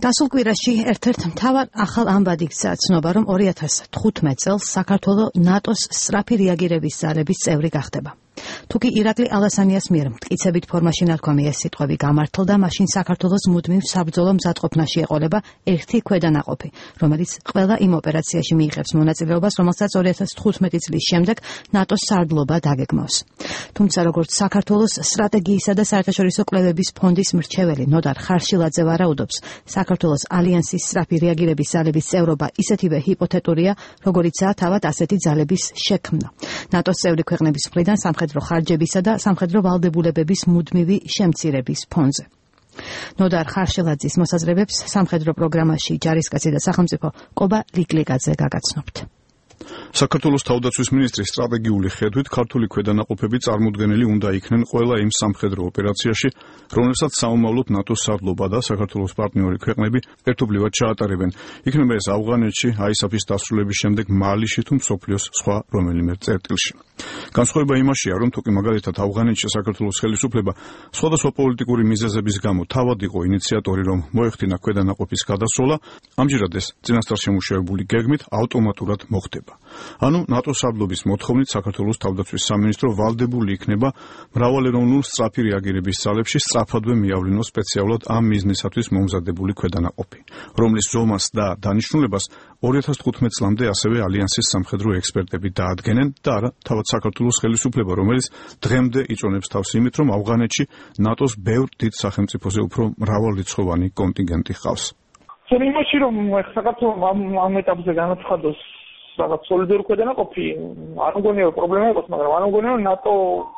გასულ კვირაში ერთ-ერთ მთავარ ახალ ამბად იქცა ცნობა, რომ 2015 წელს საქართველო ნატოს სწრაფი რეაგირების ძალების წევრი გახდება. თუკი ირაკლი ალასანიას მიერ მტკიცებით ფორმაში ნათქვამი ეს სიტყვები გამართლდა, მაშინ საქართველოს მუდმივ საბრძოლო მზადყოფნაში ეყოლება ერთი ქვედანაყოფი, რომელიც ყველა იმ ოპერაციაში მიიღებს მონაწილეობას, რომელსაც 2015 წლის შემდეგ ნატოს სარდლობა დაგეგმავს. თუმცა როგორც საქართველოს სტრატეგიისა და საერთაშორისო კვლევების ფონდის მრჩეველი ნოდარ ხარშილაძე ვარაუდობს, საქართველოს ალიანსის სწრაფი რეაგირების ძალების წევრობა ისეთივე ჰიპოთეტურია, როგორიცაა თავად ასეთი ძალების შექმნა. ნატოს წევრი ქვეყნების მხრიდან სამხედრო ხარჯებისა და სამხედრო ვალდებულებების მუდმივი შემცირების ფონზე. ნოდარ ხარშილაძის მოსაზრებებს სამხედრო პროგრამაში ჯარისკაცი და სახელმწიფო კობა ლიკლიკაძე გაგაცნობთ. საქართველოს თავდაცვის მინისტრის სტრატეგიული ხედვით ქართული ქვედანაყოფები წარმოდგენილი უნდა იქნენ ყველა იმ სამხედრო ოპერაციაში, რომელსაც საომავლოდ ნატოს სარდლობა და საქართველოს პარტნიორი ქვეყნები ერთობლივად ჩაატარებენ. იქნება ეს ავღანეთში, ISAF-ის დასრულების შემდეგ მალიში თუ მსოფლიოს სხვა რომელიმე წერტილში. განსხვავება იმაშია, რომ თუკი მაგალითად ავღანეთში საქართველოს ხელისუფლება სხვადასხვა პოლიტიკური მიზეზების გამო თავად იყო ინიციატორი, რომ მოეხდინა ქვედანაყოფის გადასროლა, ამჯერად ეს წინასწარ შემუშავებული გეგმით ავტომატურად მოხდება. ანუ ნატოს სარდლობის მოთხოვნით საქართველოს თავდაცვის სამინისტრო ვალდებული იქნება მრავალეროვნულ სწრაფი რეაგირების ძალებში სწრაფადვე მიავლინოს სპეციალურად ამ მიზნისათვის მომზადებული ქვედანაყოფი, რომლის ზომას და დანიშნულებას 2015 წლამდე ასევე ალიანსის სამხედრო ექსპერტები დაადგენენ და არა თავად საქართველოს ხელისუფლება, რომელიც დღემდე იწონებს თავს იმით, რომ ავღანეთში ნატოს ბევრ დიდ სახელმწიფოზე უფრო მრავალრიცხოვანი კონტინგენტი ჰყავს. იმაში რომ საქართველოს ამ ეტაპზე განაცხადოს რაღაც სოლიდური ქვედანაყოფი, არ მგონია პრობლემა იყოს, მაგრამ არ მგონია რომ ნატო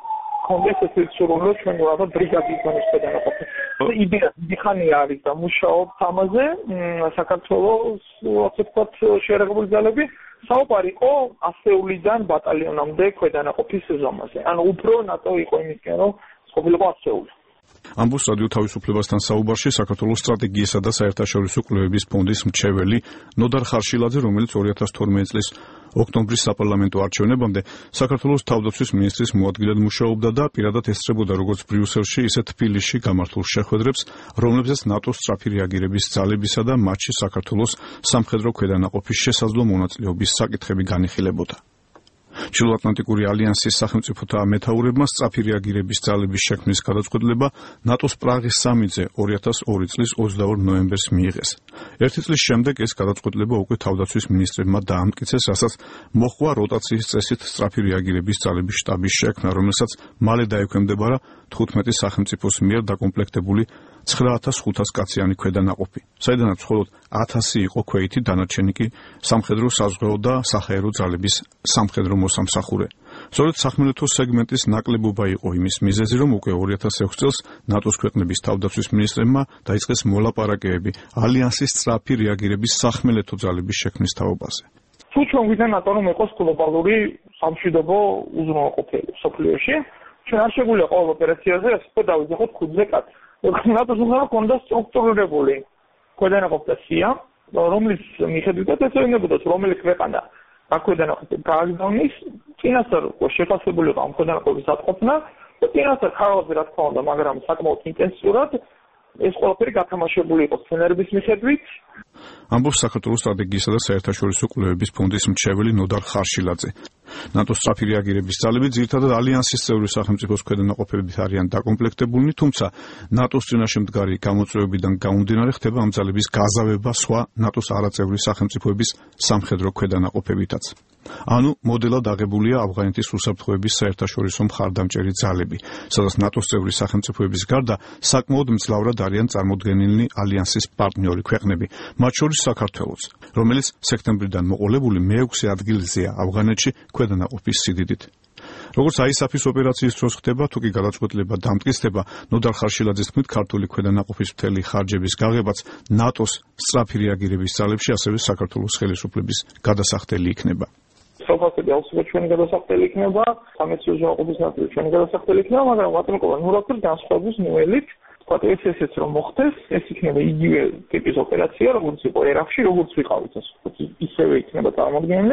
კონდეს ეს სურვილო ჩვენ ვართ ბრიგადის დონის ქვედანაყოფი. იდეა დიხანია არის და მუშაობს ამაზე, საქართველოს ასე ვთქვათ შეერაგებული ძალები საუბარი იყო ასეულიდან ბატალიონამდე ქვედანაყოფის ზომაზე. ანუ უფრო ნატო იყო იმისკენ, რომ ყოფილიყო ასეული. ამბობს რადიო თავისუფლებასთან საუბარში საქართველოს სტრატეგიისა და საერთაშორისო კვლევების ფონდის მრჩეველი ნოდარ ხარშილაძე, რომელიც 2012 წლის ოქტომბრის საპარლამენტო არჩევნებამდე საქართველოს თავდაცვის მინისტრის მოადგილედ მუშაობდა და პირადად ესწრებოდა როგორც ბრიუსელში, ისე თბილისში გამართულ შეხვედრებს, რომლებზეც ნატოს სწრაფი რეაგირების ძალებისა და მათში საქართველოს სამხედრო ქვედანაყოფის შესაძლო მონაწილეობის საკითხები განიხილებოდა. ჩრდილოატლანტიკური ალიანსის სახელმწიფოთა მეთაურებმა სწრაფი რეაგირების ძალების შექმნის გადაწყვეტილება ნატოს პრაღის სამიტზე 2002 წლის 22 ნოემბერს მიიღეს. ერთი წლის შემდეგ ეს გადაწყვეტილება უკვე თავდაცვის მინისტრებმა დაამტკიცეს, რასაც მოჰყვა როტაციის წესით სწრაფი რეაგირების ძალების შტაბის შექმნა, რომელსაც მალე დაექვემდებარა 15 სახელმწიფოს მიერ დაკომპლექტებული 9500 კაციანი ქვედანაყოფი, საიდანაც მხოლოდ 1000 იყო ქვეითი, დანარჩენი კი სამხედრო საზღვაო და საჰაერო ძალების სამხედრო მოსამსახურე. სწორედ სახმელეთო სეგმენტის ნაკლებობა იყო იმის მიზეზი, რომ უკვე 2006 წელს ნატოს ქვეყნების თავდაცვის მინისტრებმა დაიწყეს მოლაპარაკებები ალიანსის სწრაფი რეაგირების სახმელეთო ძალების შექმნის თაობაზე. თუ ჩვენ გვინდა ნატო რომ იყოს გლობალური სამშვიდობო უზრუნველყოფელი სოფლიოში, ჩვენ არ შეგვიძლია ყოველ ოპერაციაზე ასე დავიძახოთ 5-ზე კაცი. ნატოს უნდა ჰქონდეს სტრუქტურირებული ქვედანაყოფთა სია, რომლის მიხედვითაც ეცვლებოდა რომელი ქვეყანა ამ ქვედანაყოფებს გააგზავნის, წინასწარ შეფასებული იყო ამ ქვედანაყოფის ატყოფნა და წინასწარ ხარობზე რა თქმა უნდა, მაგრამ საკმაოდ ინტენსიურად ეს ყველაფერი გათამაშებული იყო სცენარების მიხედვით. ამბობს საქართველოს სტრატეგიისა და საერთაშორისო კვლევების ფონდის მრჩეველი ნოდარ ხარშილაძე. ნატოს სწრაფი რეაგირების ძალები ძირითადად ალიანსის წევრი სახელმწიფოს ქვედანაყოფებით არიან დაკომპლექტებულნი, თუმცა ნატოს წინაშე მდგარი გამოწვევებიდან გამომდინარე ხდება ამ ძალების გაზავება სხვა ნატოს არაწევრი სახელმწიფოების სამხედრო ქვედანაყოფებითაც. ანუ მოდელად აღებულია ავღანეთის უსაფრთხოების საერთაშორისო მხარდამჭერი ძალები, სადაც ნატოს წევრი სახელმწიფოების გარდა საკმაოდ მძლავრად არიან წარმოდგენილნი ალიანსის პარტნიორი ქვეყნები, მათ შორის საქართველოც, რომელიც სექტემბრიდან მოყოლებული მე-6 ადგილზეა ავღანეთში ქვედანაყოფის სიდიდით. როგორც ISAF-ის ოპერაციის დროს ხდება, თუკი გადაწყვეტილება დამტკიცდება, ნოდარ ხარშილაძის თქმით, ქართული ქვედანაყოფის მთელი ხარჯების გაღებაც ნატოს სწრაფი რეაგირების ძალებში, ასევე საქართველოს ხელისუფლების გადასახდელი იქნება. სოფასები აუცილებლად ჩვენი გადასახდელი იქნება, სამეცნიერო უზრუნველყოფის ნაწილი ჩვენი გადასახდელი იქნება, მაგრამ ბატონკოვა ნურაქის განსხვავების ნუელით თქვათ ესეც რომ მოხდეს, ეს იქნება იგივე ტიპის ოპერაცია, როგორც იყო ერაყში, როგორც ვიყავით, ისევე იქნება წარმოდგენილი.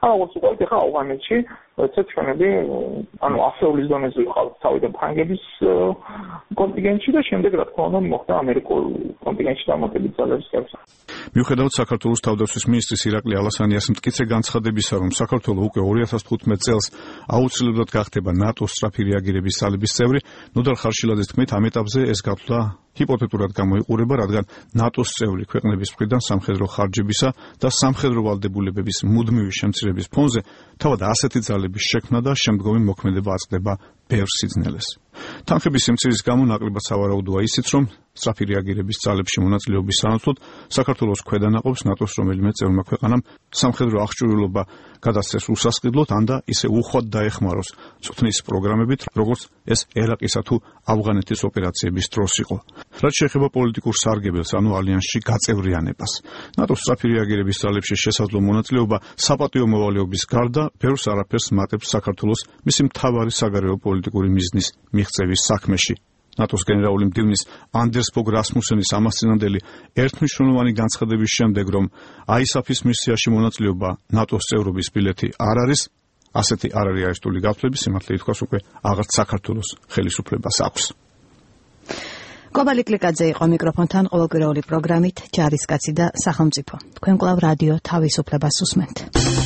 როგორც უყურეთ ახლა ავღანეთში, როდესაც ჩვენები ანუ ასეულის დონეზე ვიყავით თავიდან ფრანგების კონტინგენტში და შემდეგ რა თქმა უნდა მოხდა ამერიკულ კონტინგენტში დამატებით ძალების გასვლა. მიუხედავად საქართველოს თავდაცვის მინისტრის ირაკლი ალასანიას მტკიცე განცხადებისა, რომ საქართველო უკვე 2015 წელს აუცილებლად გახდება ნატოს სწრაფი რეაგირების ძალების წევრი, ნოდარ ხარშილაძის თქმით, ამ ეტაპზე ეს გათვლა ჰიპოთეტურად გამოიყურება, რადგან ნატოს წევრი ქვეყნების მხრიდან სამხედრო ხარჯებისა და სამხედრო ვალდებულებების მუდმივი შემცირების ფონზე თავად ასეთი ძალების შექმნა და შემდგომი მოქმედება აწყდება ბევრ სიძნელეს. თანხების სიმცირის გამო ნაკლებად სავარაუდოა ისიც, რომ სწრაფი რეაგირების ძალებში მონაწილეობის სანაცვლოდ საქართველოს ქვედანაყოფს ნატოს რომელიმე წევრმა ქვეყანამ სამხედრო აღჭურვილობა გადასცეს უსასყიდლოდ, ან და ისე უხვად დაეხმაროს წვრთნის პროგრამებით, როგორც ეს ერაყისა თუ ავღანეთის ოპერაციების დროს იყო. რაც შეეხება პოლიტიკურ სარგებელს, ანუ ალიანსში გაწევრიანებას. ნატოს სწრაფი რეაგირების ძალებში შესაძლო მონაწილეობა საპატიო მოვალეობის გარდა ბევრს არაფერს მატებს საქართველოს მისი მთავარი საგარეო პოლიტიკური მიზნის მიღწევის საქმეში. ნატოს გენერალური მდივნის ანდერს ფოგ რასმუსენის ამასწინებელი ერთმნიშვნელოვანი განცხადების შემდეგ, რომ ISAF-ის მისიაში მონაწილეობა ნატოს წევრობის ბილეთი არ არის, ასეთი არარეალისტური გაფრთხილების სიმართლე ითქვას უკვე აღარც საქართველოს ხელისუფლებას აქვს. კობალი კლიკაძე იყო მიკროფონთან ყოველკვირეული პროგრამით ჯარისკაცი და სახელმწიფო. თქვენ კვლავ რადიო თავისუფლებას უსმენთ.